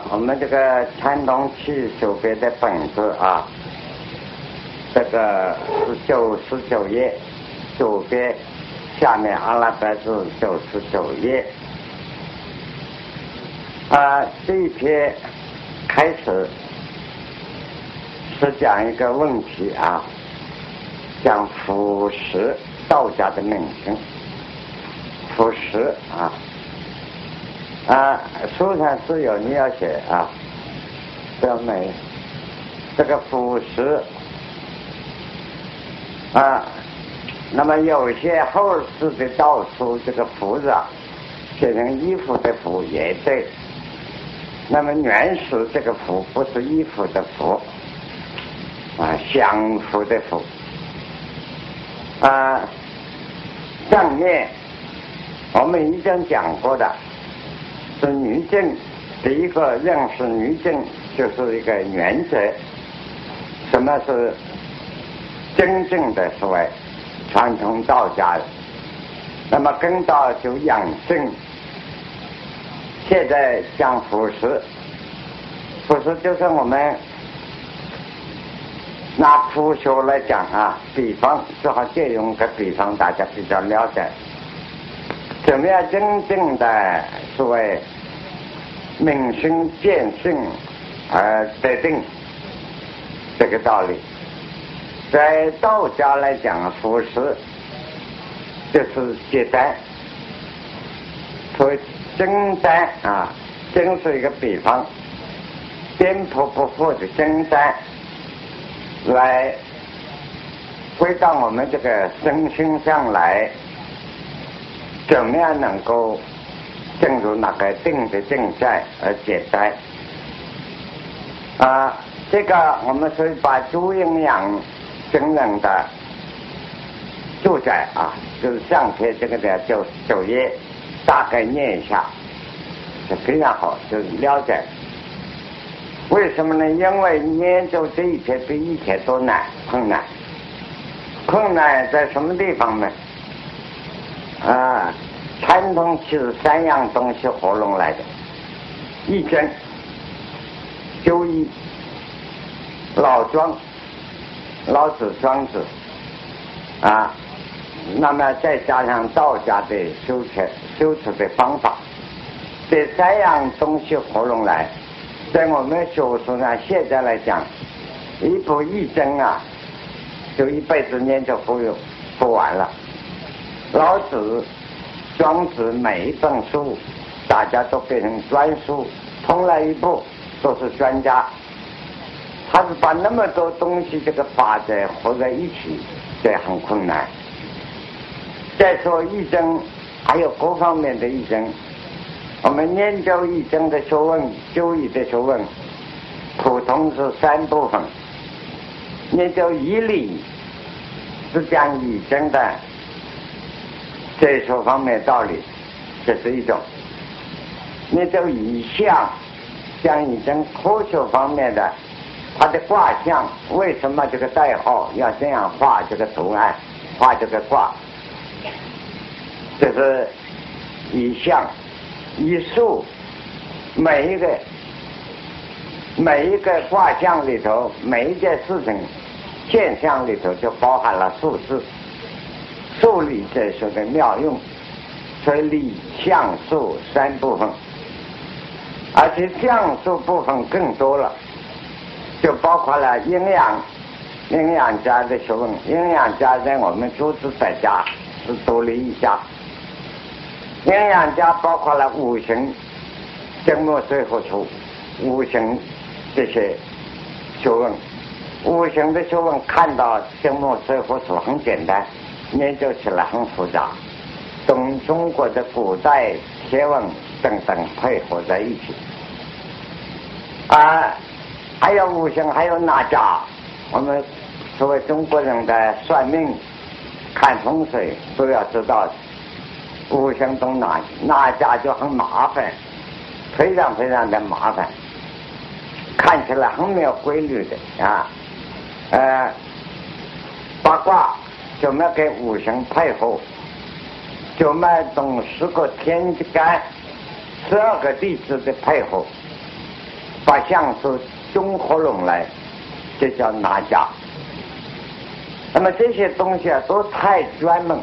我们这个传统气手别的本子啊，这个99页，左边下面阿拉伯字99页。这一篇开始是讲一个问题啊，讲腐蚀道家的名声，腐蚀书上是有你要写啊，这没这个腐蚀那么有些后世的道书这个腐字写成衣服的腐也对，那么原始这个腐不是衣服的腐相符的符上面我们已经讲过的是女正，第一个认识女正就是一个原则，什么是真正的所谓传统道家的，那么跟到就养正。现在讲腐蚀就是我们拿腐朽来讲比方只好借用个比方，大家比较了解怎么样真正的所谓明心见性而得定这个道理。在道家来讲，腐蚀就是结丹，所谓真丹真是一个比方，颠扑不复的真丹来回到我们这个身心上来，怎么样能够进入那个定的境界而解丹这个我们是把诸阴阳真人的注解就是上篇这个的9页大概念一下是非常好，就是了解为什么呢？因为研究这一篇比一篇都困难在什么地方呢？传统其实3样东西合拢来的，易经、周易、老庄、老子、庄子那么再加上道家的修持的方法，这3样东西合拢来，在我们学术上现在来讲，一部易经就一辈子念就不完了。老子、庄子每一本书大家都变成专书，通了一部都是专家，他是把那么多东西这个法则合在一起，这很困难。再说易经还有各方面的易经，我们研究易经的学问、周易的学问普通是3部分，研究易理是讲易经的这些方面道理，这是一种；研究易象讲易经科学方面的，它的卦象为什么这个代号要这样画这个图案，画这个卦，这是易象。易数每一个卦象里头，每一件事情现象里头就包含了数字，数理这些的妙用，所以理象数3部分，而且象数部分更多了，就包括了阴阳家的学问。阴阳家在我们诸子百家是独立一家，阴阳家包括了五行、金木水火土五行这些学问。五行的学问看到金木水火土很简单，研究起来很复杂，跟中国的古代学问等等配合在一起还有五行，还有哪家，我们作为中国人的算命看风水都要知道五行都哪家就很麻烦，非常非常的麻烦，看起来很没有规律的八卦怎么给五行配合，怎么懂10个天干12个地支的配合， 把相术综合拢来，这叫拿家。那么这些东西啊都太专门，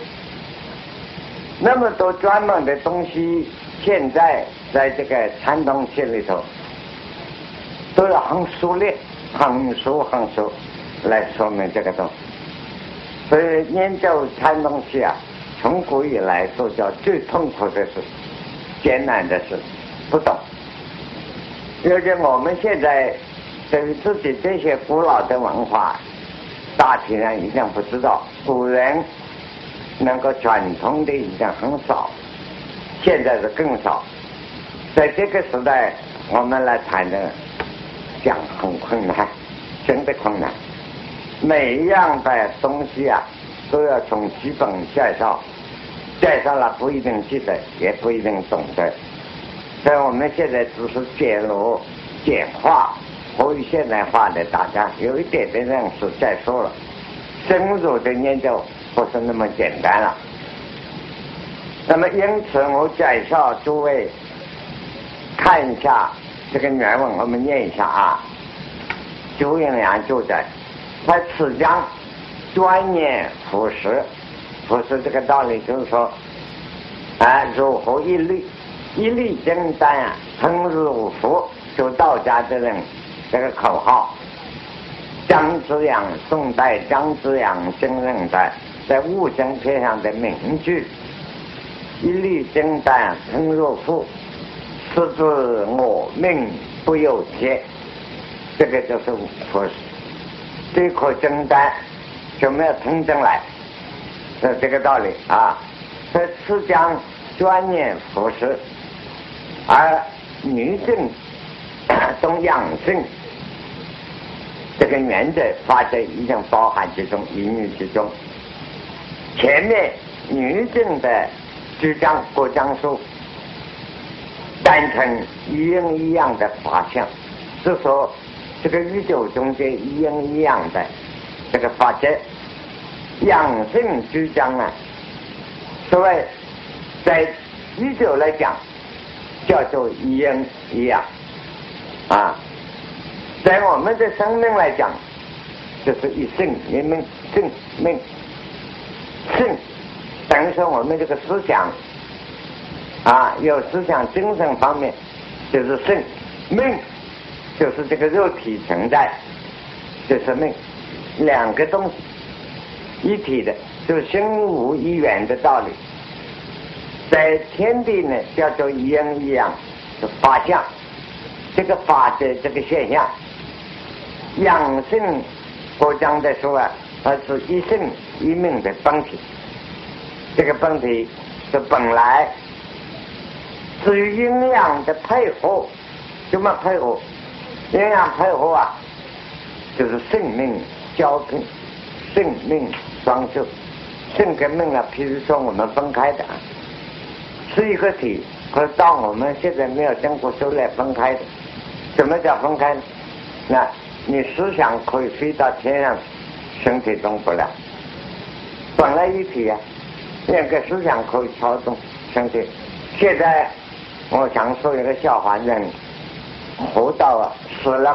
那么多专门的东西，现在在这个传统学里头都要很熟练、很熟来说明这个东西。所以研究传统学啊，从古以来都叫最痛苦的事、艰难的事，不懂。尤其我们现在对于自己这些古老的文化，大体上已经不知道，古人能够传统的已经很少，现在是更少。在这个时代，我们来谈的讲很困难，真的困难。每一样的东西啊，都要从基本介绍，介绍了不一定记得，也不一定懂得。所以我们现在只是简陋、简化或于现代化的，大家有一点点认识再说了。深入的研究不是那么简单了。那么因此我介绍诸位看一下这个原文，我们念一下啊。周云良就在他此讲专研服饰，服饰这个道理就是说如何一律简单啊，成如服，就道家的人这个口号。张之阳，宋代张之阳先生在物证篇上的名句，一律简单成如服，是指我命不由天，这个就是服饰。这颗简单就没有听进来，是这个道理啊。在此讲专研服饰，而女性懂养性这个原则法则已经包含其中，一律其中。前面女性的主张过讲述单纯一阴一阳的法相，是说这个宇宙中间一阴一阳的这个法则。养性主张啊，所谓在宇宙来讲叫做一阴一阳啊，在我们的生命来讲就是一性一命，性命性等于说我们这个思想啊，有思想精神方面就是性，命就是这个肉体存在就是命，两个东西一体的，就是心无一元的道理。在天地呢叫做一阴一阳的法相，这个法的这个现象。养性我讲的说啊，它是一性一命的本体，这个本体是本来。至于阴阳的配合，怎么配合？阴阳配合啊，就是性命交拼，性命双修。性跟命啊，譬如说我们分开的是一个体，可是到我们现在没有经过修炼分开的。什么叫分开呢？那你思想可以飞到天上，身体动不了，本来一体啊，两个思想可以操纵身体。现在我想说一个笑话，人活到死了，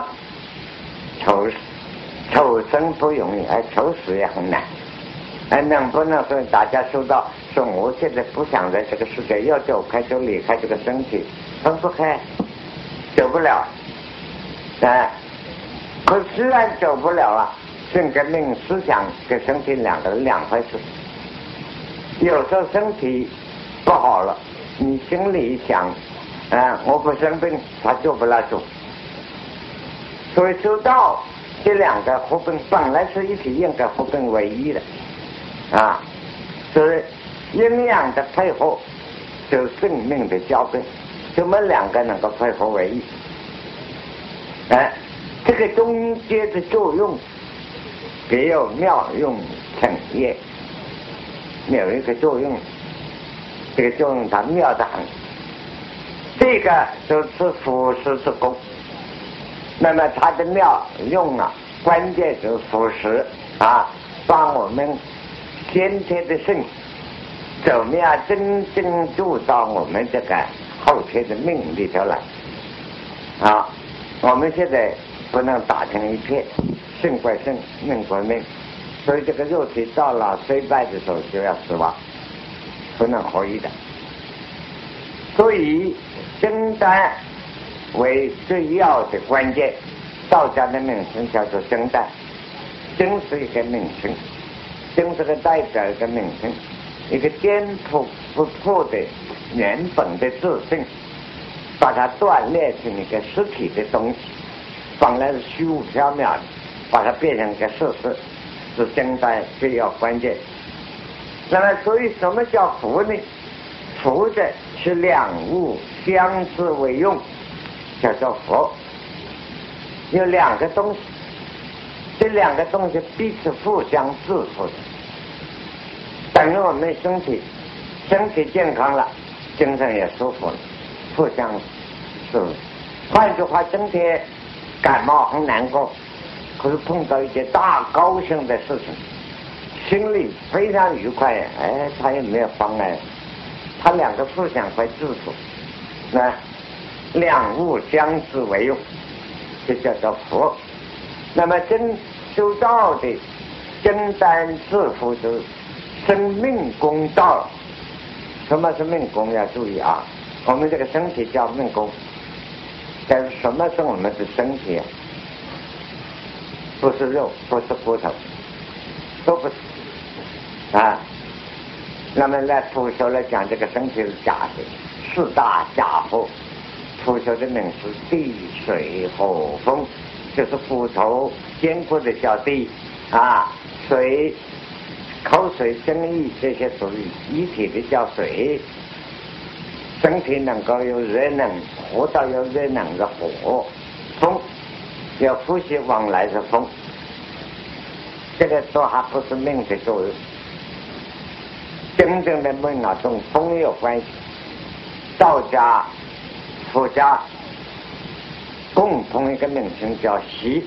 求生不容易，而求死也很难。能不能说大家说到说我现在不想在这个世界，要走开就离开这个身体，分不开，走不了可虽然走不了啊，性跟命思想跟身体两回事。有时候身体不好了，你心里想我不生病，他做不了主。所以修道这两个合并本来是一体，应该合并为一的所以阴阳的配合就是生命的交配，怎么两个能够配合为一？这个中间的作用别有妙用成业，有一个作用，这个作用它妙得很。这个就是服饰之功。那么它的妙用啊，关键就是服饰帮我们先天的性怎么样真正住到我们这个后天的命里头来我们现在不能打成一片，肾归肾，命归命，所以这个肉体到了衰败的时候就要死亡，不能合一的。所以真丹为最要的关键，道家的名称叫做真丹，真是一个名称，真是个代表一个名称，一个颠扑不破的原本的自性，把它锻炼成一个实体的东西，本来是虚无缥缈的，把它变成一个事实，是真丹最要关键。那么所以什么叫佛呢？佛的是两物相知为用，叫做佛。有两个东西，这两个东西彼此互相制服的，等于我们身体健康了，精神也舒服了，互相是。换句话，今天感冒很难过，可是碰到一件大高兴的事情，心里非常愉快，他也没有妨碍，他两个互相会制服，那两物相知为用，这叫做佛。那么真修道的真丹制服之生命功道。什么是命功？要注意啊，我们这个身体叫命功，但是什么是我们的身体啊？不是肉，不是骨头，都不是啊。那么来佛学来讲，这个身体是假的，四大假佛。佛学的名是地水火风，就是骨头坚固的叫地啊，水口水精液这些属于一体的叫水，身体能够有热能，活到有热能是火，风有呼吸往来是风，这个都还不是命的作用。真正的命啊，跟风有关系。道家、佛家共同一个名称叫习，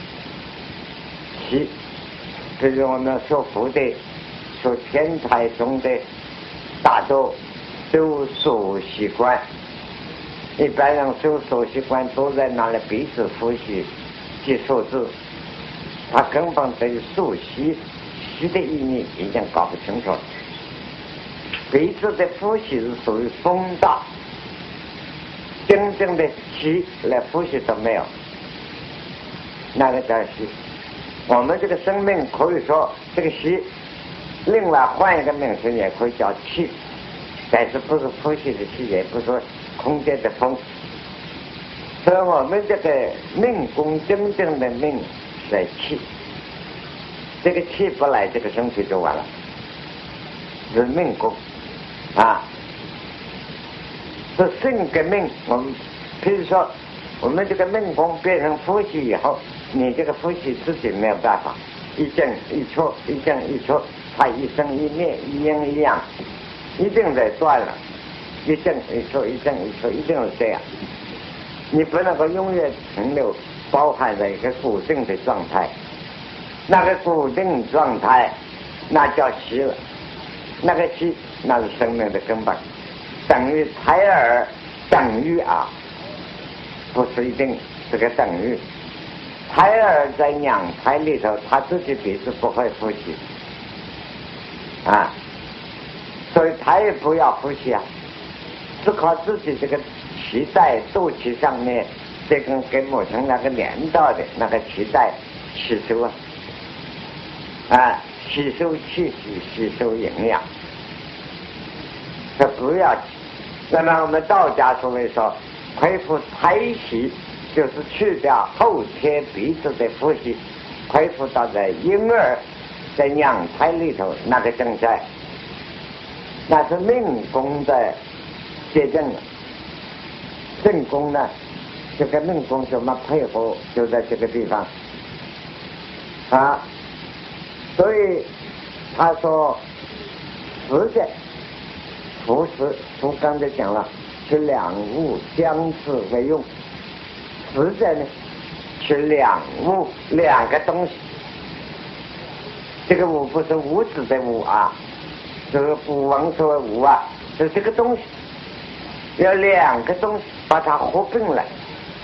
习就是我们说佛的、说天台宗的大多修所习惯，一般人修所习惯都在那里彼此呼吸记数字，他根本对数习的意义已经搞不清楚了。彼此的呼吸是属于风大，真正的气来呼吸都没有，那个叫息。我们这个生命可以说这个息，另外换一个名称也可以叫气，但是不是呼吸的气，也不是空间的风。所以我们这个命宫真正的命是气，这个气不来，这个身体就完了，是命宫啊。是性跟命，我们譬如说我们这个命宫变成呼吸以后，你这个呼吸自己没有办法，一进一出，一进一出，它一生一灭，一阴一阳，一定得断了，一进一出，一进一出，一定是这样。你不能够永远停留包含在一个固定的状态，那个固定状态那叫息了，那个息那是生命的根本，等于胎儿，等于啊，不是一定是个等于。胎儿在娘胎里头，他自己鼻子不会呼吸啊，所以他也不要呼吸啊，是靠自己这个脐带肚脐上面这根跟母亲那个连到的那个脐带吸收啊，吸收气息，吸收营养，这不要。那么我们道家所谓说恢复胎息，就是去掉后天鼻子的呼吸，恢复到在婴儿在娘胎里头那个状态，那是命宫的结正了。正宫呢，这个命宫怎么配合，就在这个地方啊。所以他说实在佛是从刚才讲了，是两物相似为用。实在呢是两物，两个东西。这个物不是物质的物啊，这个古文说物啊，是这个东西，有两个东西把它合并了，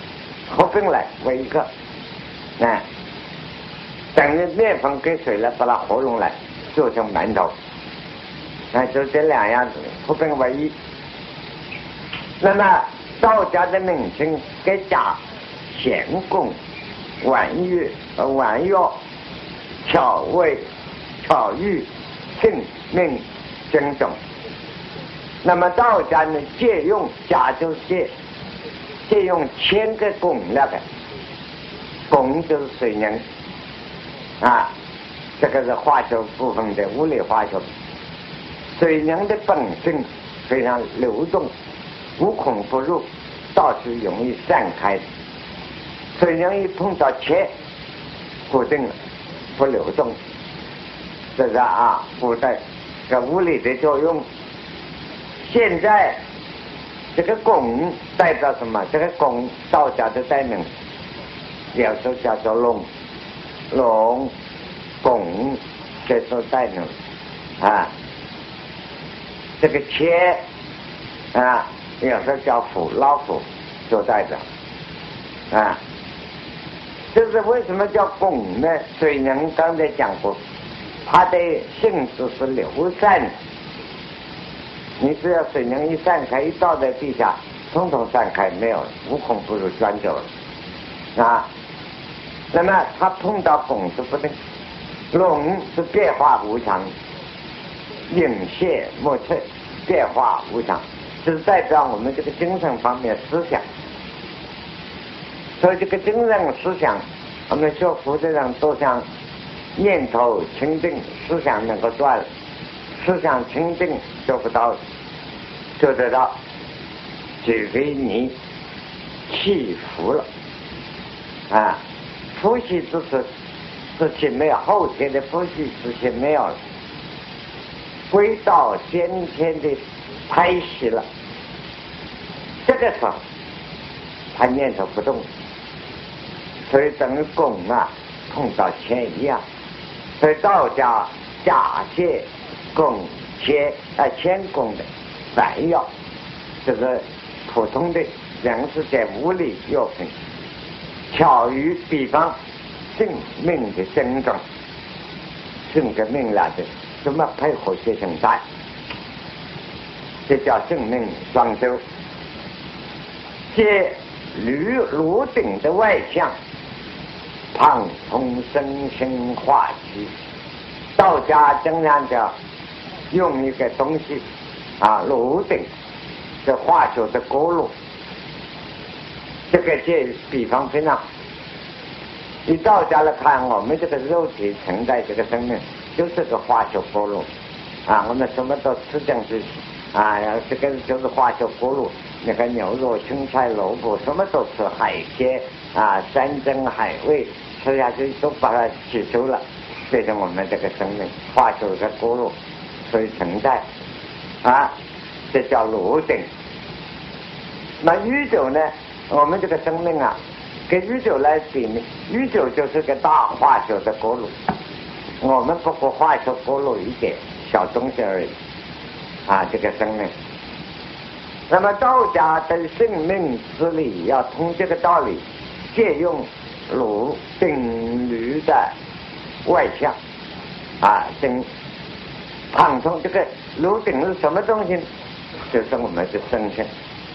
合并来为一个，等于面粉跟水了，把它合拢来做成馒头，就这两样子合并为一。那么道家的名称给加咸功、婉药、巧味、巧喻、性命、经种。那么道家呢，借用加就是借用1000个汞那个汞就是水凝这个是化学部分的物理化学。水凝的本性非常流动，无孔不入，到处容易散开。水凝一碰到铅，固定了，不流动，这是古代这物理的作用。现在这个汞代表什么？这个汞道家的代名，有时候叫做龙汞，这是代名这个铅有时候叫老虎做代表这是为什么叫汞呢？水凝刚才讲过，它的性质是流散，你只要水凝一散开，一倒在地下，统统散开，没有无孔不入，钻走了那么它碰到汞是不定，龙是变化无常，隐泄莫测，变化无常，是代表我们这个精神方面思想。所以这个精神思想，我们学佛的人都想念头清净，思想能够断了，思想清净做不到，做得到，除非你气服了呼吸之前没有，后天的呼吸之前没有了，归到先天的胎息了，这个时候他念头不动，所以等于汞碰到铅一样。所以道家假借汞铅汞的凡药，这个普通的人是在物理药品，巧于比方性命的生长，性跟命来的怎么配合去生产，这叫性命双修。借颅顶的外象，胖通身心化气。道家经常叫用一个东西颅顶这化学的锅炉，这个借比方非常。以道家来看，我们这个肉体承载这个生命就是个化学锅炉我们什么都吃进去这个就是化学锅炉。你看牛肉、青菜、萝卜，什么都吃，海鲜山珍海味，吃下去都把它吸收了，变成我们这个生命化学的锅炉，所以承载这叫颅顶。那宇宙呢？我们这个生命跟宇宙来比呢，宇宙就是个大化学的锅炉，我们不过化学锅炉一点小东西而已这个生命。那么道家的性命之理要通这个道理，借用颅顶颅的外象顶胖通，这个颅顶是什么东西？就是我们的身心，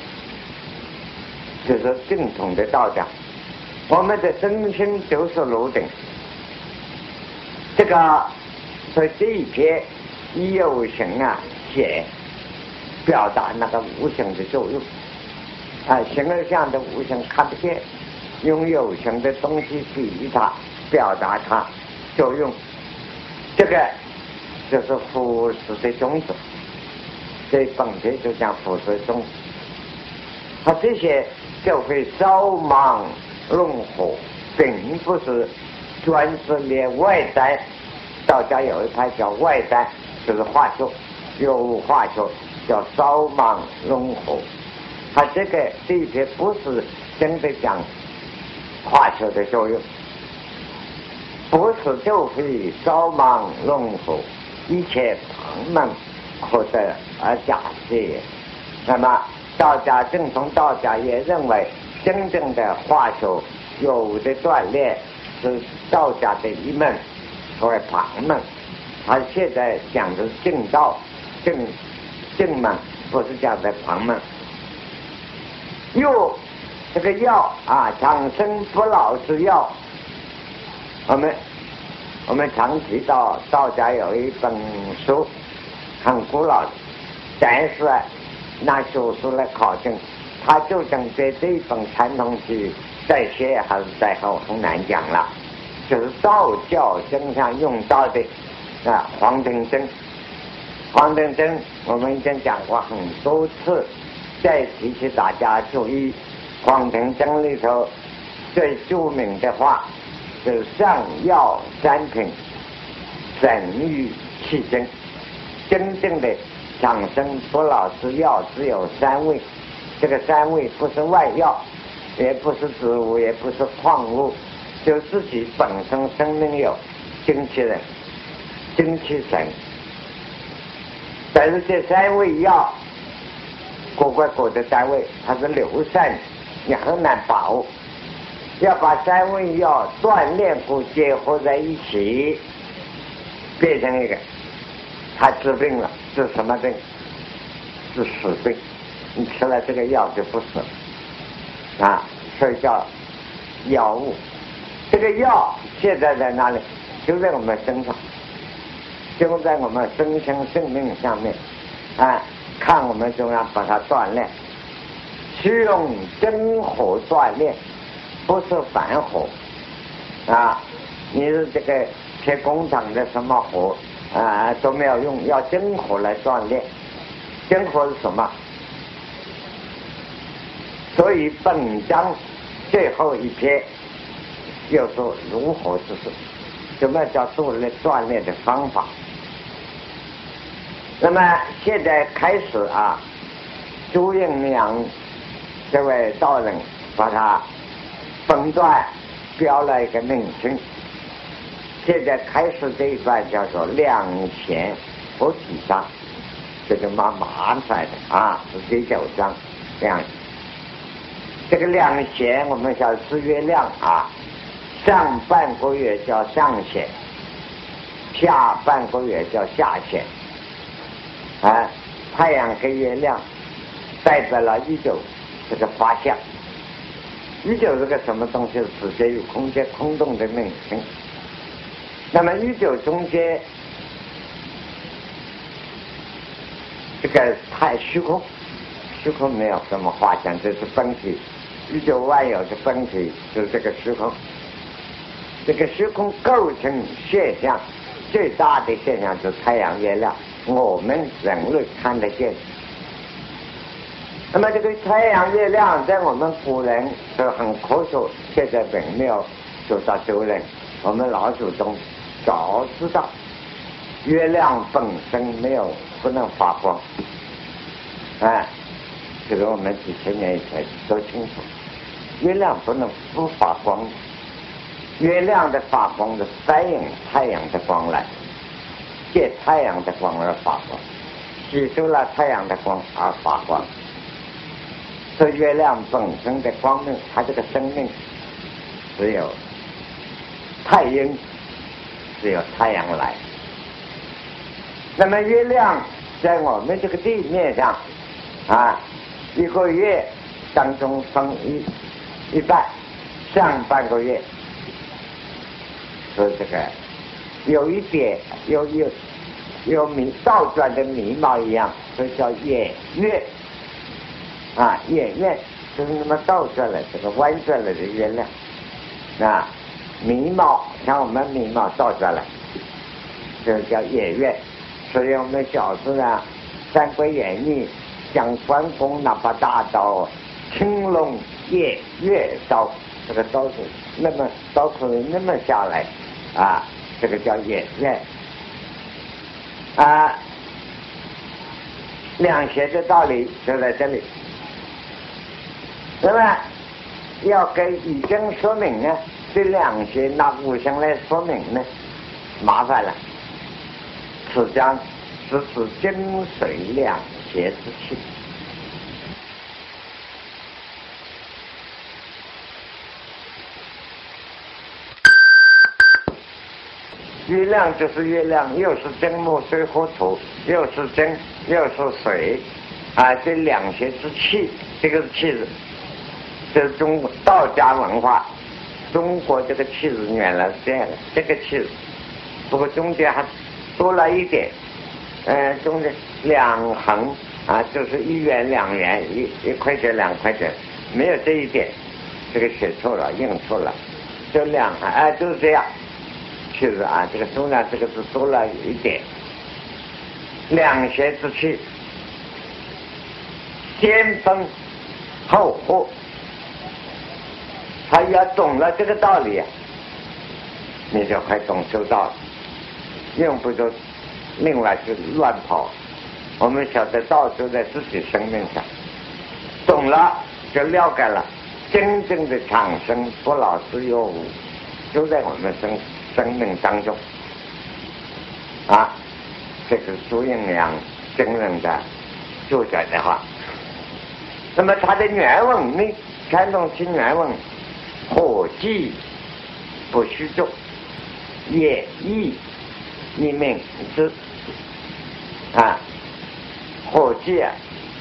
就是正统的道家，我们的身心就是颅顶。这个所以这一篇以有形写表达那个无形的作用形而上的无形看不见，用有形的东西比喻它，表达它作用，这个就是佛事的宗旨。这本节就讲佛事宗旨，它这些就会烧忙弄火，并不是专是连外在。道家有一派叫外在，就是化学，有化学叫烧忙弄火，它这一些不是真的讲化学的作用，不是就会烧忙弄火，一切旁门可得而假借。那么道家正统道家也认为真正的化学有的锻炼是道家的一门，所谓旁门。他现在讲的正道正门，不是讲的旁门。又这个药啊，长生不老之药，我们常提到道家有一本书很古老的，但是拿学术来考证，它究竟在这一本传统体在先还是在后很难讲了。就是道教经常用到的黄庭针。黄庭针我们已经讲过很多次，再提醒大家注意，黄庭针里头最著名的话是上药三品，神于气针。真正的长生不老之药只有3味，这个3味不是外药，也不是植物，也不是矿物，就自己本身生命有精气人、精气神。但是这3味药各的单位它是流散，你很难把握。要把3味药锻炼过结合在一起，变成一个，他治病了，治什么病？治死病。你吃了这个药就不死所以叫药物。这个药现在在哪里？就在我们身上，就在我们身心生命上面看我们怎样把它锻炼。是用真火锻炼，不是反火你是这个铁工厂的什么火都没有用，要真火来锻炼。真火是什么？所以本章最后一篇又说如何之事，什么叫锻炼的方法。那么现在开始朱应良这位道人把它分段标了一个名称。现在开始这一段叫做量贤佛体章，这就麻出来的是第9章量。这个量贤我们叫是月亮上半个月叫上贤，下半个月叫下贤太阳跟月亮代表了宇宙这个法相。宇宙这个什么东西是直接与空间空洞的名称。那么宇宙中间这个太虚空没有什么话讲，这是本体。宇宙万有的本体就是这个虚空。这个虚空构成现象最大的现象就是太阳月亮，我们人类看得见。那么这个太阳月亮在我们古人是很科学，现在并没有受到责任。我们老祖宗早知道月亮本身不能发光这个我们几千年以前都清楚，月亮不发光，月亮的发光是反映太阳的光来，借太阳的光而发光，吸收了太阳的光而发光。所以月亮本身的光明，它这个生命只有太阴，只有太阳来。那么月亮在我们这个地面上一个月当中分一半，上半个月是这个有一点有倒转的眉毛一样，所以叫眼月眼月就是那么倒转来这个弯转来的月亮眉毛像我们眉毛倒转来，这叫眼月。所以我们小时《三国演义》讲关公那把大刀青龙偃月刀，这个刀是那么刀口那么下来这个叫眼月量贤的道理就在这里。那么要给已经说明呢，对量贤拿五行来说明呢，麻烦了。此章是指金水量贤之气。 月亮就是月亮，又是金木水火土，又是金又是水，啊，这两些之气，这个是气质，这是中国道家文化。中国这个气质原来是这样的，这个气质，不过中间还多了一点，中间两横啊，就是1元2元1块钱2块钱，没有这一点，这个写错了，印错了，就两就是这样，气质啊，这个数量这个是多了一点，两邪之气，先分后合。他要懂了这个道理啊，你就会懂修道了，用不着另外去乱跑。我们晓得道就在自己生命上，懂了就了解了，真正的长生不老之有无就在我们生命当中啊。这是朱应良真人的注解的话。那么他的原文呢，看懂其原文，火气不虚重，也易一命之啊。火气啊，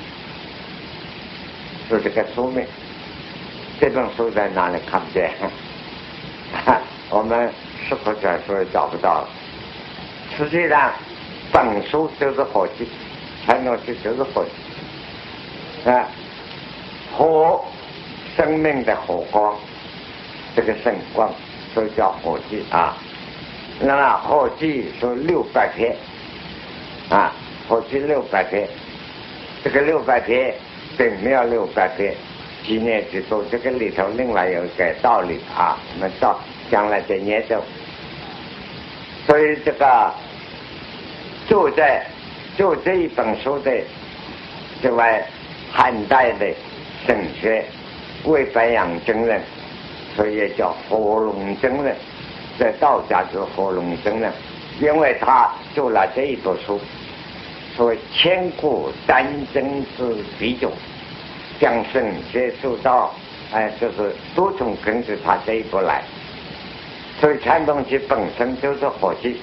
是这个书名。这本书在哪里看不见？我们石口全书也找不到了。实际上，本书就是火气，传统气就是火气啊。火，生命的火光，这个圣光，所以叫火气啊。那么火气是600篇啊，火气600篇，这个600篇并没有600篇，纪念之作，这个里头另外有一个道理啊，我们到将来再研究。所以这个就这一本书的这位汉代的神学魏白杨真人，所以也叫活龙真人，在道家就是活龙真人，因为他做了这一部书，所谓千古丹真之鼻祖，将神学修道，就是都从根据他这一步来。所以传统气本身就是火气，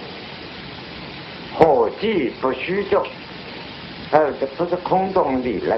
火气不虚重，这不是空洞理论。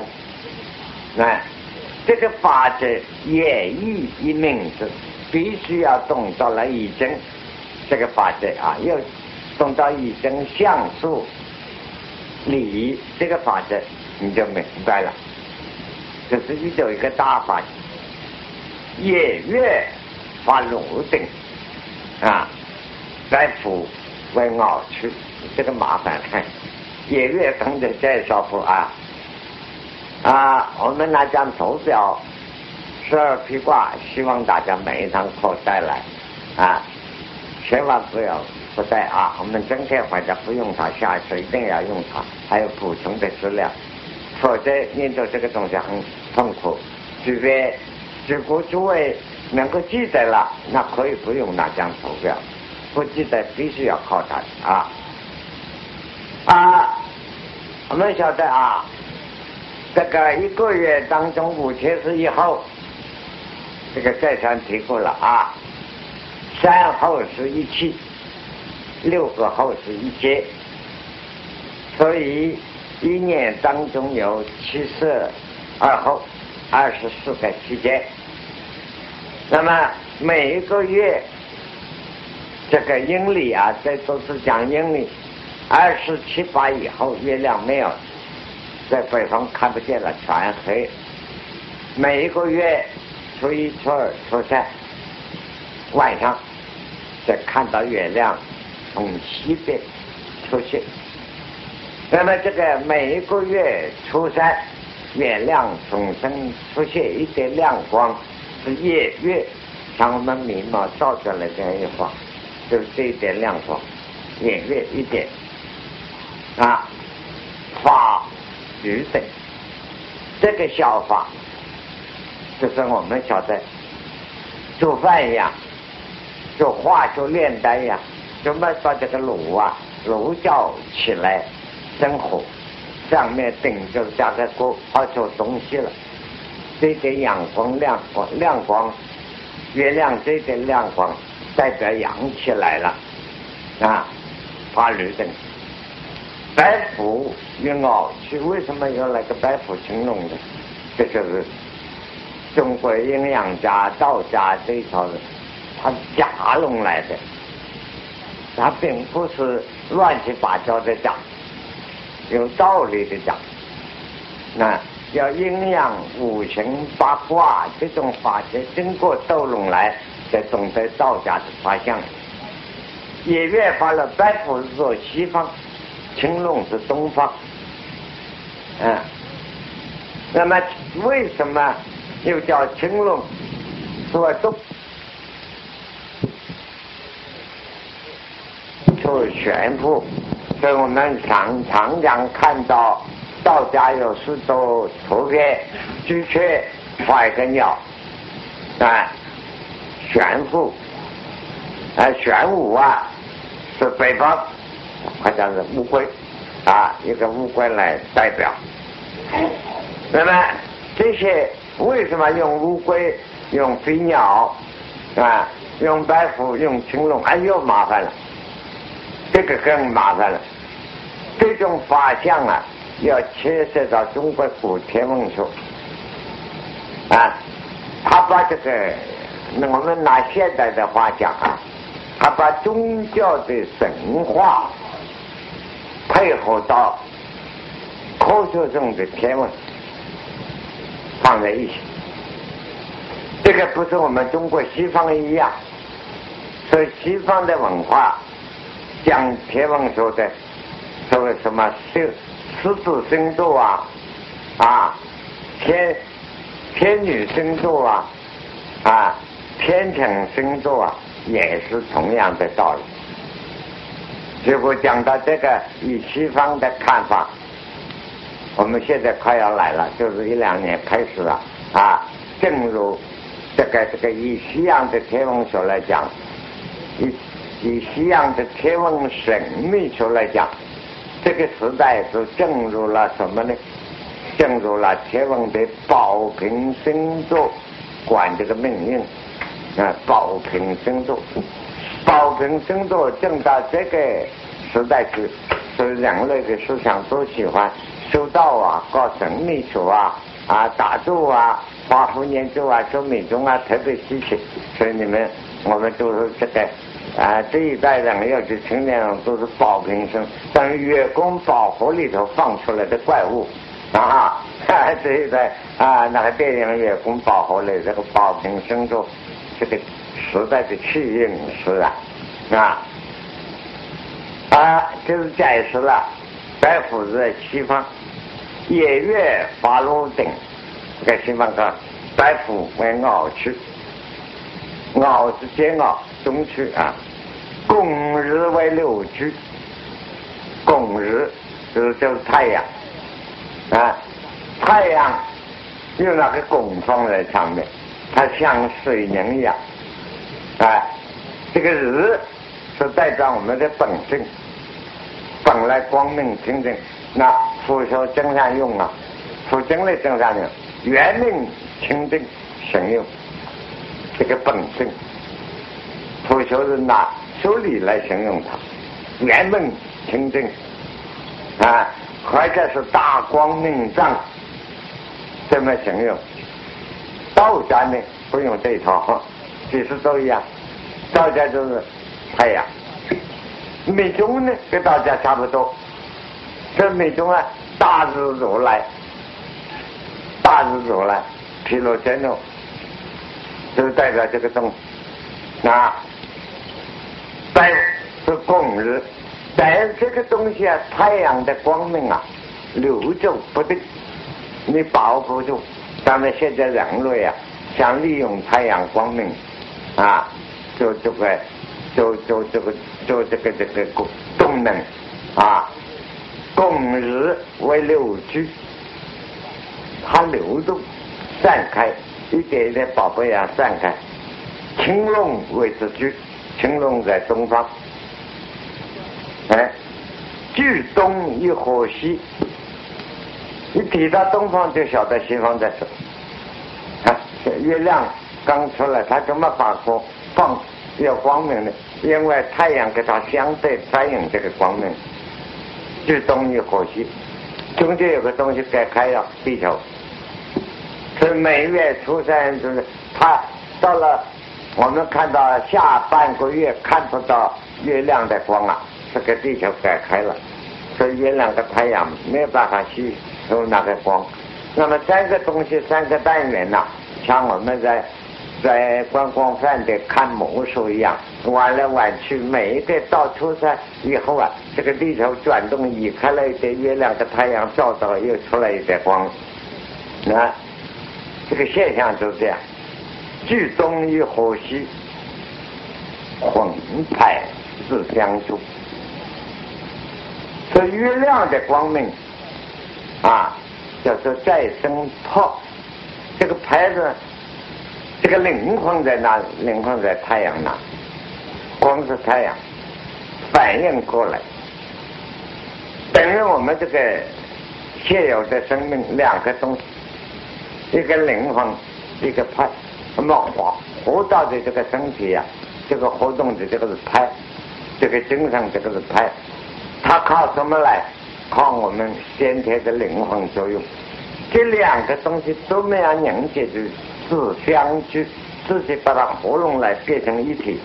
这个法则也易一命之，必须要懂到了易经这个法则啊，要懂到易经象数理这个法则，你就明白了。这是有一个大法则，夜月发炉定啊，在府为熬去，这个麻烦了。夜月跟着介绍不啊？我们那张图表12批卦，希望大家每一堂课带来啊，千万不要不带啊！我们今天或者不用它，下一次一定要用它，还有补充的资料，否则念到这个东西很痛苦。如果诸位能够记得了，那可以不用那张图表，不记得必须要靠它我们晓得这个1个月当中5天是以后，这个再三提过了3后是一气，6个后是一节，所以1年当中有72后24个期间。那么每一个月这个阴历这都是讲阴历，27、8以后月亮没有，在北方看不见了，全黑。每一个月初1、初2、初3晚上才看到月亮从西边出现。那么这个每一个月初3月亮从身出现一点亮光，是夜月，像我们眉毛照出来这样一晃，就是这一点亮光，夜月一点法余等，这个小法就是我们晓得做饭一样，做化做炼丹一样，怎么把这个炉灶起来生火，上面顶就加个锅泡出东西了，这点阳光亮光，月亮这点亮光代表阳起来了， 啊，发绿灯。白虎与鳌曲，为什么有那个白虎青龙的？这就是中国阴阳家、道家这一套，它假弄来的，它并不是乱七八糟的讲，有道理的讲。那要阴阳五行八卦这种法学经过斗弄来，才懂得道家的法相。也越发了，白虎是说西方，青龙是东方。那么为什么又叫青龙？说东就玄乎，所以我们常常看到道家有许多图片，朱雀画一个鸟，玄乎，玄武啊，是北方，好像是乌龟，一个乌龟来代表。那么这些为什么用乌龟、用飞鸟用白虎、用青龙？又麻烦了，这个更麻烦了。这种法相要牵涉到中国古天文学他把这个，我们拿现代的话讲他把宗教的神话配合到科学中的天文放在一起。这个不是我们中国西方一样，所以西方的文化讲天文学的所谓什么十字星座天女星座天秤星座也是同样的道理。结果讲到这个以西方的看法，我们现在快要来了，就是1-2年开始了正如这个以西洋的天文学来讲，以西洋的天文神秘学来讲，这个时代是正如了什么呢？正如了天文的宝瓶星座管这个命运宝瓶星座，宝瓶星座正到这个时代去，所以人类的思想都喜欢修道搞神秘学打坐华夫研究修密宗特别稀奇。所以我们都是这个这一代人要去青年人都是宝瓶星，等于月宫宝盒里头放出来的怪物这一代那个电影月宫宝盒里这个宝瓶星座，这个时代的气运是就是解释了白虎在西方，夜月发露灯，在西方看白虎为鳌曲，鳌是煎鳌中曲拱日为六曲，拱日就是太阳太阳有那个拱窗在上面，它像水凝一样这个日是代表我们的本性，本来光明清净。那佛学经常用佛经里经常用圆明清净形容这个本性，佛学是拿修理来形容它，圆明清净或者是大光明正，这么形容。道家呢不用这一套，其实都一样，道家就是太阳。密宗呢跟道家差不多，这密宗大日如来，毗卢遮那就代表这个东西白是拱日，但这个东西太阳的光明流走不定，你把握不住。咱们现在人类想利用太阳光明就这个功能拱日为六曲，它流动散开，一点一点宝贝散开。青龙为之句，青龙在东方居东一河西，一提到东方就晓得西方在什么月亮刚出来，它怎么把光有光明的，因为太阳跟它相对反映这个光明，居东于火西，中间有个东西隔开了地球，所以每月出生就是它到了我们看到下半个月看不到月亮的光啊，这个地球隔开了，所以月亮跟太阳没有办法吸收那个光。那么三个东西三个单元呐，像我们在观光饭店看魔术一样，弯来弯去，每一个到出生以后啊，这个地球转动移开了一点，月亮跟太阳照到又出来一点光，那这个现象就是这样，居东于火西，混派自相助。所以月亮的光明啊，叫做再生破，这个牌子，这个灵魂在哪？灵魂在太阳那，光是太阳反应过来，等于我们这个现有的生命两个东西，一个灵魂，一个派，那么活到的这个身体啊，这个活动的这个是派，这个精神这个是派，它靠什么来？靠我们先天的灵魂作用。这两个东西都没有凝结，就自相聚，自己把它合拢来变成一体。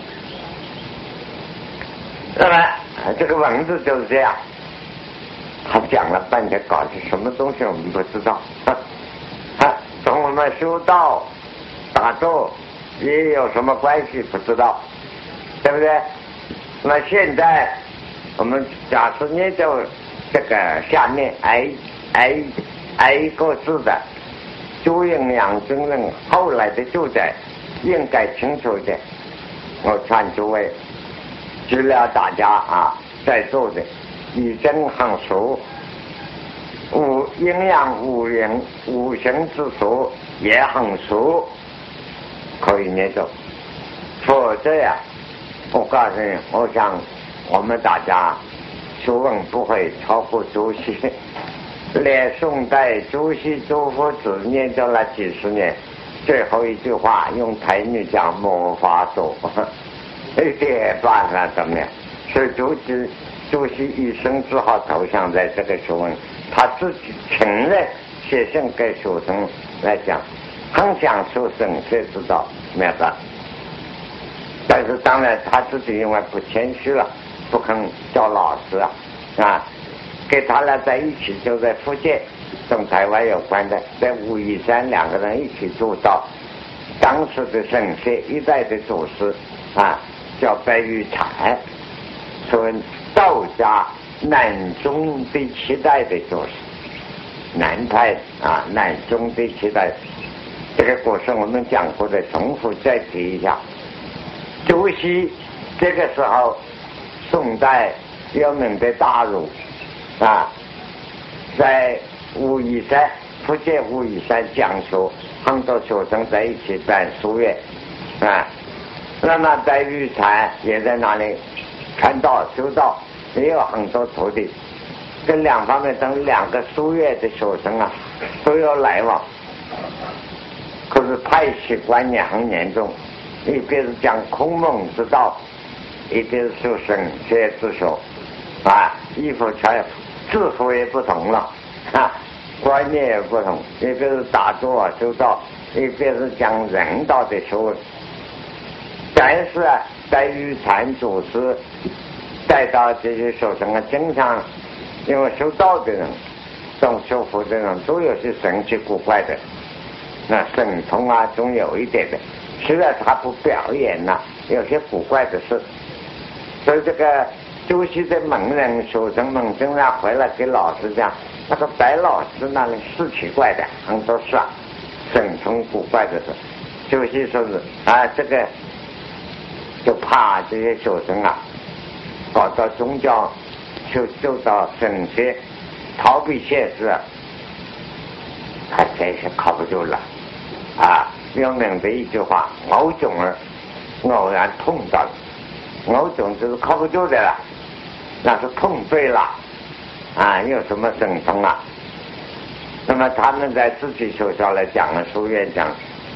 那么这个文字就是这样，他讲了半天，搞是什么东西我们不知道。同我们修道打坐也有什么关系不知道，对不对？那现在我们假设念就这个下面挨一个字的朱应阳先生后来的注解应该清楚的，我劝诸位知了大家啊，在座的已经很熟，阴阳五行之说也很熟，可以念走。否则呀，我告诉你，我想我们大家学问不会超过朱熹，连宋代朱熹朱夫子念到了几十年，最后一句话用台语讲没法说，一点办法怎么样？所以朱熹一生只好投降在这个学问，他自己承认写信给学生来讲，很想说神学之道，没有办法。但是当然他自己因为不谦虚了，不肯叫老师啊，跟他俩在一起就在福建跟台湾有关的，在武夷山两个人一起做道，当时的神学一代的祖师啊叫白玉禅，所谓道家南宗第七代的祖师，南派啊南宗第七代，这个故事我们讲过的，重复再提一下。朱熹这个时候宋代有名的大儒啊，在武夷山福建武夷山讲学，很多学生在一起办书院啊。那么白玉禅也在那里传道修道，也有很多徒弟，跟两方面等两个书院的学生啊都有来往。可是派系观念很严重，一边是讲空蒙之道，一边是修神学之学啊，衣服全制服也不同了啊，观念也不同，一边是打坐修道，一边是讲人道的学问。但是在玉禅祖师带到这些学生啊，经常因为修道的人懂修佛的人都有些神奇古怪的，那神通啊总有一点的，虽然他不表演了，有些古怪的事。所以这个朱熹的门人学生们经常回来给老师讲，那个白老师那里是奇怪的很多事啊，神通古怪的事。朱熹说是啊，这个就怕这些学生啊搞到宗教就到神学，逃避现实，还真是靠不住了啊！有名的一句话，偶种儿偶然碰到了，偶种就是靠不住的了，那是碰对了啊！有什么神通啊？那么他们在自己学校来讲了，书院讲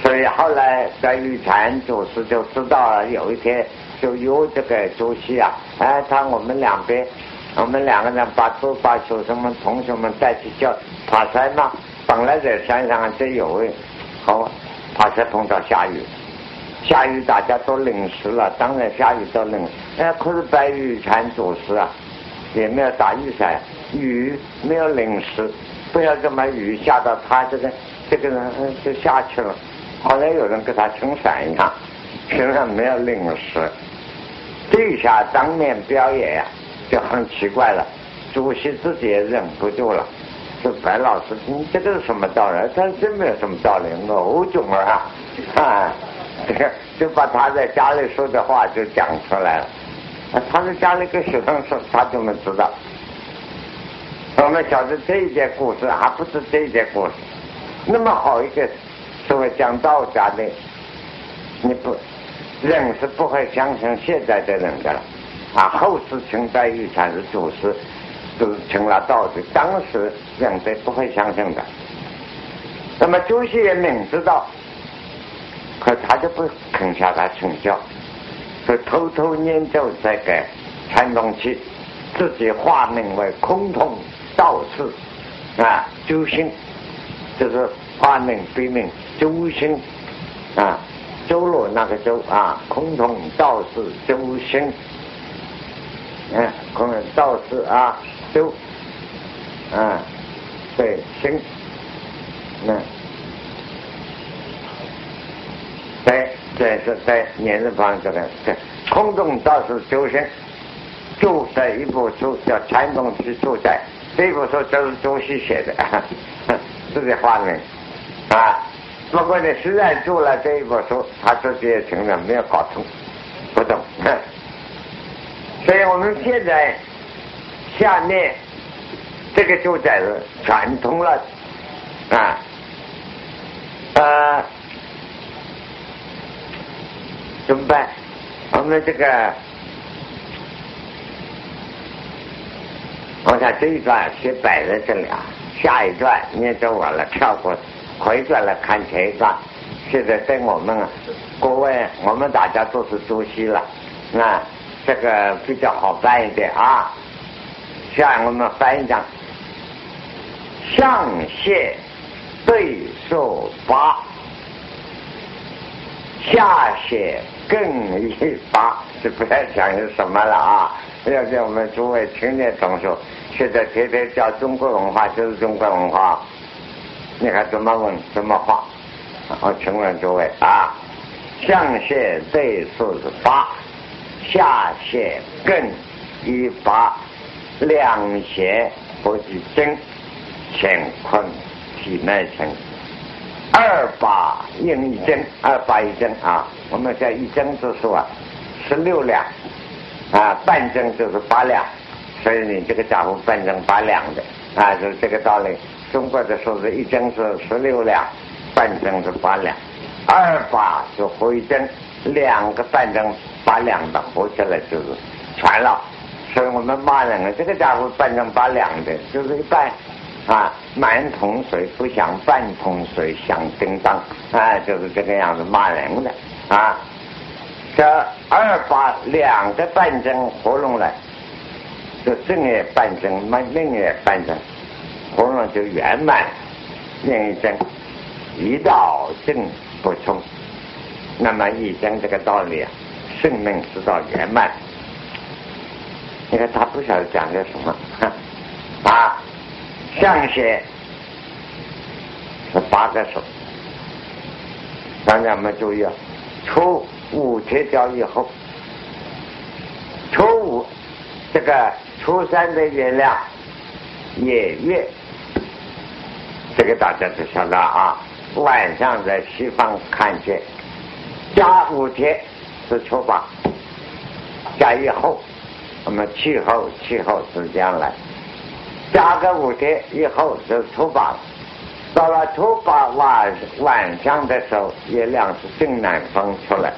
所以后来在玉禅祖师就知道了，有一天就有这个主席啊，我们两个人把学生们同学们带去叫爬山嘛。本来在山上就有位好爬山碰到下雨大家都淋湿了，当然下雨都淋。可是白玉禅祖师啊，也没有打雨伞，雨没有淋湿，不要这么雨下到他这个人就下去了。后来有人给他撑伞一样，身上没有淋湿。这下当面表演呀，就很奇怪了。主席自己也忍不住了，说白老师，你这个是什么道理？他真没有什么道理，我囧儿啊，这个就把他在家里说的话就讲出来了。他在家里跟学生说，他怎么知道？我们晓得这一件故事，还不是这一件故事。那么好一个所谓讲道家的，你不人是不会相信现在的人的了啊！后世清代玉禅是祖师，都成了道的，当时人都不会相信的。那么朱熹也明知道，可他就不肯向他请教，就偷偷研究这个禅宗期，自己化名为空通道士啊，周兴，就是化名笔名周兴啊，周罗那个周啊，空通道士周兴，空通道士啊，周，对兴，对，是在年字旁这个对，空中道士周兴注的一部书叫《禅宗之注载》，这部书就是朱熹写的，自己化名啊。不过呢，实在做了这一部书，他自己也承认没有搞通，不懂。所以我们现在下面这个注载是传通了啊，怎么办？我们这个，我看这一段写摆在这里啊，下一段念着我了，跳过，回转来看前一段。现在对我们各位，我们大家都是朱熹了，那这个比较好翻一点啊。像我们翻译讲，上谢对数八，下写更一八，就不太讲是什么了啊！要给我们诸位青年同学，现在天天教中国文化就是中国文化，你看怎么问怎么画？我请问诸位啊，上写对数是八，下写更一八，两写不是真，乾坤体内成。二把应一针，2把一针啊！我们在一针之数啊，16两啊，半针就是8两，所以你这个家伙半针8两的啊，就是这个道理。中国的数字一针是16两，半针是8两，2把就合一针，2个半针8两的合起来就是全了。所以我们骂人了，这个家伙半针8两的，就是一半。啊，满桶水不响，半桶水响叮当，就是这个样子骂人的啊。这2把2个半针合拢来，就正月半针，另月半针，合拢就圆满。另一针一道正不冲，那么一针这个道理啊，生命之道圆满。你看他不晓得讲些什么啊。上写是8个手，大家们注意啊，初5贴掉以后，初5这个初3的月亮也月，这个大家就晓得啊，晚上在西方看见，加5贴是初8，加以后，我们气候是这样来。加个5天以后是初8，到了初8晚上的时候，月亮是正南方出来，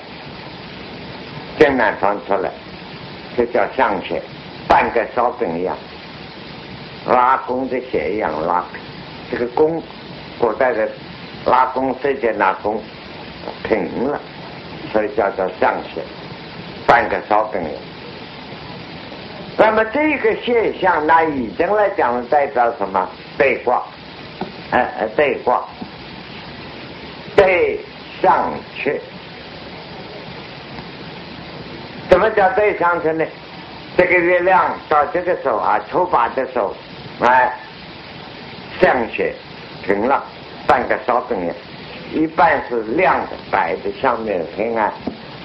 这叫上写，半个烧饼一样，拉弓的写一样拉。这个弓，古代的拉弓，这件拉弓， 平了，所以叫做上弦，半个少庚月。那么这个现象拿易经来讲代表什么？对卦，对卦，对上去。什么叫对上去呢？这个月亮到这个时候啊，初八的时候，上去平了，半个少庚月，一半是亮的白的，上面黑暗。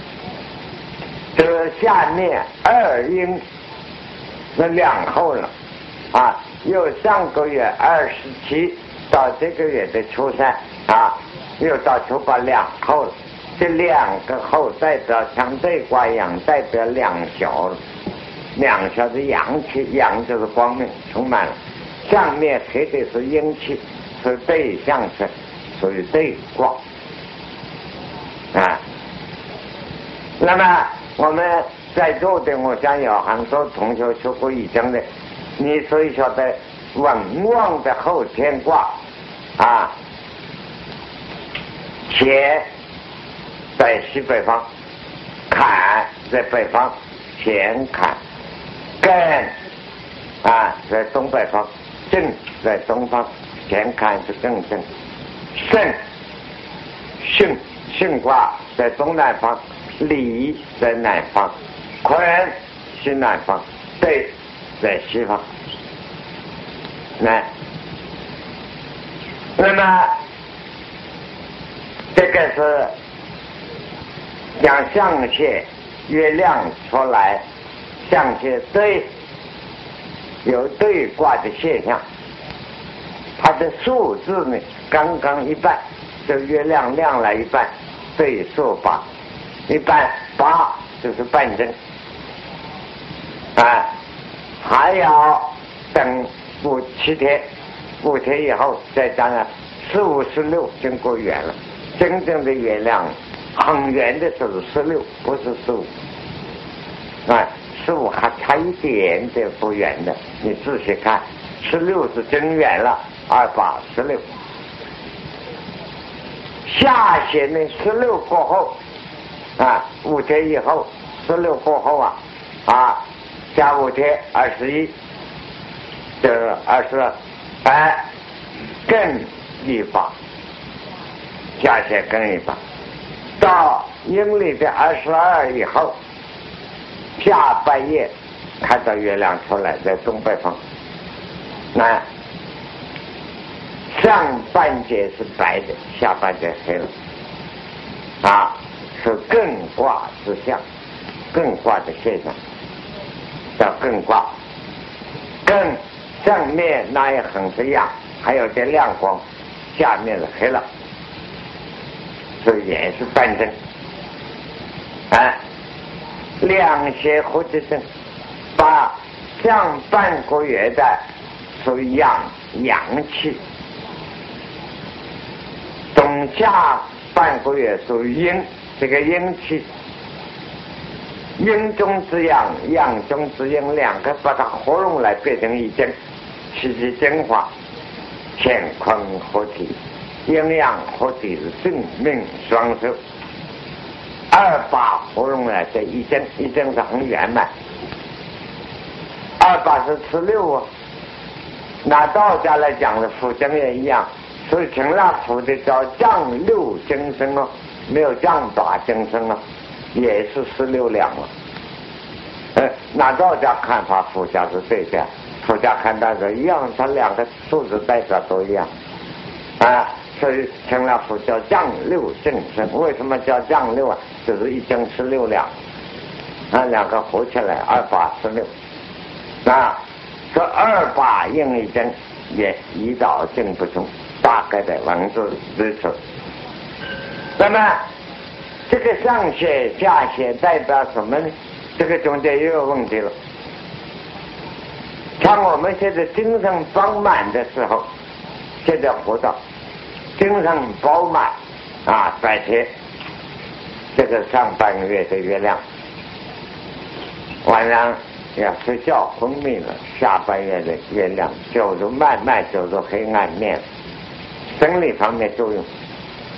这下面二阴是两后了啊，由上个月27到这个月的初3啊，又到初八两后了。这两个后代表像对卦一样，代表两小了。两小的阳气，阳就是光明充满了，上面黑的是阴气，是对象是属于对卦啊。那么我们在座的，我想有很多同学学过易经的，你所以晓得文旺的后天卦啊，乾在西北方，坎在北方，乾坎，艮在东北方，震在东方，乾坎是艮震，巽卦在东南方，离在南方，坤西南方，兑在西方。那么这个是将象限月亮出来，象限对有对卦的现象，它的数字呢刚刚一半，这月亮亮了一半，对数8，一半8就是半针啊，还要等7天，5天以后再加上15、16经过圆了，真正的月亮很圆的时候是16，不是15啊，15还差一点点不圆的，你仔细看，16是真圆了，28、16。下弦呢，16过后啊，5天以后，16过后加5天21，这22，更一把，下弦更一把，到阴历的22以后，下半夜看到月亮出来，在东北方，上半截是白的，下半截黑了，是艮卦之象，艮卦的现象，叫艮卦。艮上面那一横是阳，还有点亮光，下面是黑了，所以也是半针。两些合之正，把上半个月的属于阳气，中下半个月属于阴，这个阴气，阴中之阳，阳中之阴，两个把它合拢来变成一针，其实精华，乾坤合体，阴阳合体是正命双收，28合拢来这一针，一针是很圆满，28是16啊。拿道家来讲的辅经也一样，所以成了辅的叫降6经生哦，没有降8经生哦，也是16两了。拿道家看法，佛家是对的，佛家看到是一样，它两个数字代表都一样所以成了佛叫降6经生。为什么叫降6啊？就是一经16两两个合起来28、16这28应一针也一道正不中，大概的文字如此。那么这个上弦下弦代表什么呢？这个中间又有问题了。像我们现在精神饱满的时候，现在活到精神饱满白天，这个上半个月的月亮，晚上要睡觉昏迷了，下半月的月亮慢慢走入黑暗面，生理方面作用。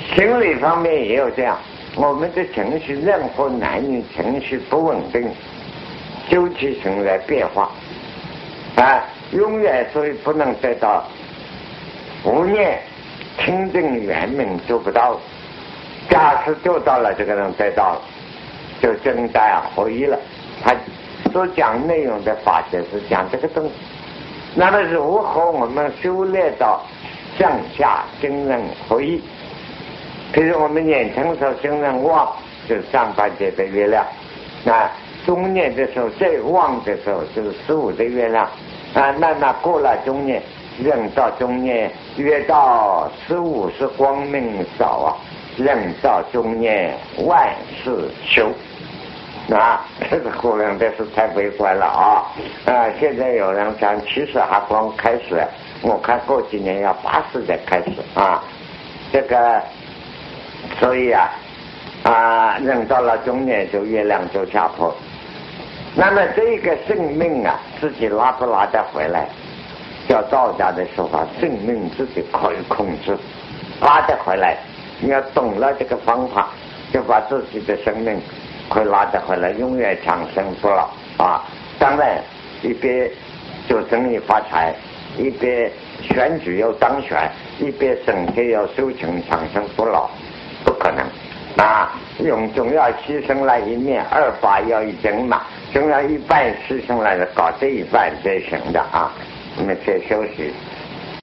心理方面也有这样，我们的情绪，任何男女情绪不稳定，周期性的变化永远所以不能得到无念清净圆明，做不到。假使做到了，这个人得到了，就真在合一了。他所讲内容的法就是讲这个东西。那么如何我们修炼到上下精神合一？比如我们年轻时候精神旺，就是上半节的月亮；中年的时候最旺的时候就是15的月亮。慢慢过了中年，人到中年，越到15是光明少人到中年万事休。这个可能这是太悲观了现在有人讲70还刚开始，我看过几年要80才开始这个所以人到了中年就月亮就下坡。那么这个生命自己拉不拉得回来？叫道家的说法，生命自己可以控制，拉得回来。你要懂了这个方法，就把自己的生命可以拉得回来，永远长生不老当然一边做生意发财，一边选举要当选，一边身体要修成长生不老，不可能总要牺牲了一面，2法要一整嘛，总要一半牺牲了搞这一半才行的我们先休息。